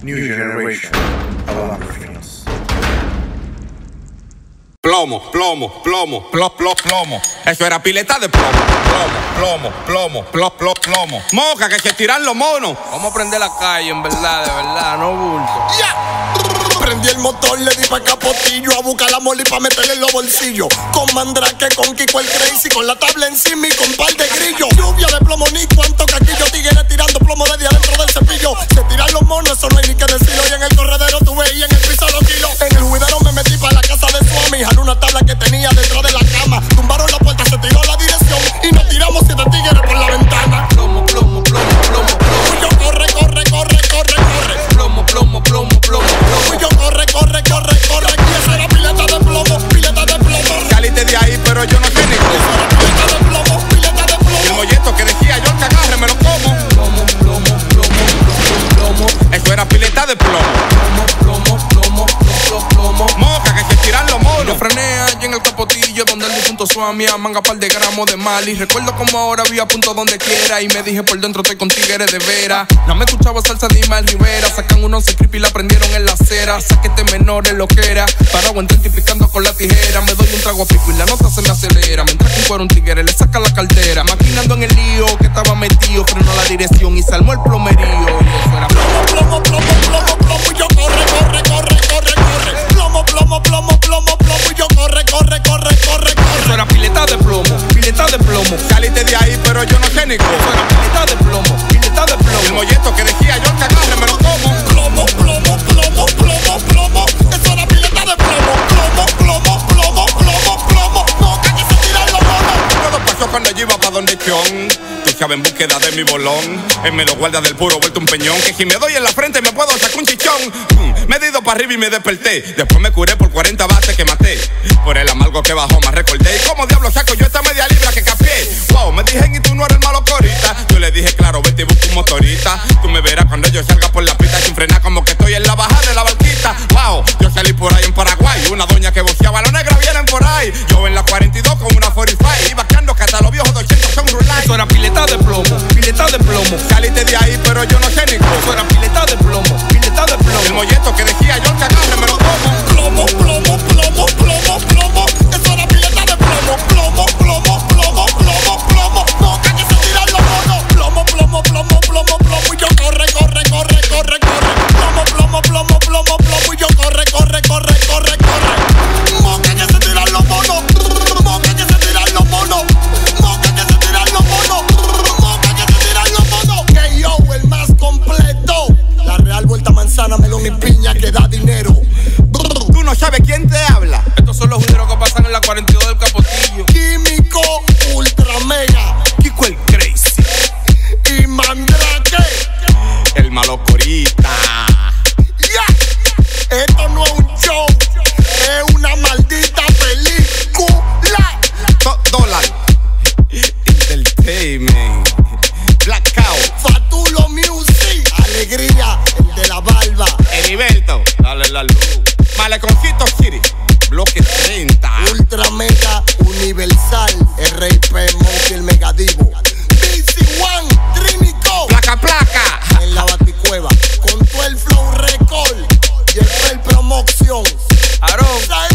New generation. Avalon Films. Plomo. Eso era pileta de plomo. Moca, que se tiran los monos. Vamos a prender la calle, de verdad, no bulto. Prendí el motor, le di pa' capotillo a buscar la moli pa' meterle en los bolsillos. Con Mandrake, con Kiko el Crazy, con la tabla encima y con par de grillos. Lluvia de plomo, ni cuánto caquillo. Tigres tirando plomo desde adentro del cepillo. Se tiran los monos, eso no hay ni que decirlo. Y en el corredero tú veías en el piso los kilos. En el juidero me metí pa' la casa de Suami. Jalé una tabla que tenía dentro de la cama. Tumbaron la puerta, se tiró la dirección y nos tiramos 7 tigres por la ventana. Plomo. Y yo corre. Plomo. Y yo corre. Y esa era pileta de plomo. Saliste de ahí, pero yo no sé ni cómo. Esa era pileta de plomo. El molleto que decía yo, te agarre, me lo como. Plomo. Eso era pileta de plomo. Moca, que se tiran los Yo monos. frené allí en el capotillo donde el difunto Suami manga par de gramos de mal. Y recuerdo como ahora había punto donde quiera. Y me dije por dentro estoy con tigres de veras. No me escuchaba salsa de Ismael Rivera. Sacan un 11 creepy y la prendieron en la acera. Saquete menores lo que era. Parado en 30 y picando con la tijera. Me doy un trago a pico y la nota se me acelera. Mientras que un tigre le saca la cartera. Maquinando en el lío que estaba metido. Frenó la dirección y se armó el plomerío. Y eso era Plomo. Y yo corre. Plomo. Y yo corre. Eso era pileta de plomo. Saliste de ahí, pero yo no sé ni cómo. Eso era pileta de plomo. El molleto que decía yo, te agarre, me lo como. Plomo. Eso era pileta de plomo. Moca, que se tiran los monos. Todo pasó cuando yo iba pa' donde Chon. Tú sabes, en búsqueda de mi bolón. Él me lo guarda del puro, vuelto un peñón. Que si me doy en la frente me puedo sacar un chichón. Me he ido para arriba y me desperté. Después me curé por 40 bates que maté. Por el amargo que bajó más recordé. ¿Y cómo diablo saco yo esta media libra que capié? Wow, me dijeron y tú no eres el malo corita. Yo le dije claro, vete y busca un motorista. Tú me verás cuando yo salga por la pista sin frenar, como que estoy en la bajada de la barquita. Wow, yo salí por ahí en Paraguay. Una doña que voceaba, los negros vienen por ahí. Yo en la 42 con una 45. Y vaqueando que hasta los viejos de 80 son rulay. Eso era pileta de plomo. Saliste de ahí, pero yo no sé ni cómo. Eso era pileta de plomo. El molleto que decía yo, te agarre, me lo como. Plomo. Eso era pileta de plomo. Moca, que se tiran los monos. Plomo. Y yo corre. Plomo. Y yo corre. Moca, que se tiran los monos. Que yo, el más completo. La Real Vuelta Manzana, melón y piña que da dinero. Tú no sabes quién te habla. Estos son los juderos que pasan en la 42 del Capotillo. Químico, ultra mega. Kiko el Crazy. Y Mandrake. El malo corita. Yeah. Esto no es un show, es una maldita película. Dólar. Entertainment. Blackout. Fatulo Music. Alegría, el de la barba. Heriberto. Dale la luz. Maleconcito City. Bloque 30. Ultra mega universal. RIP Monkey el Megadivo. BC One, Trínico. Placa. En la baticueva. Con todo el flow record. Y el Promotion. Aarón.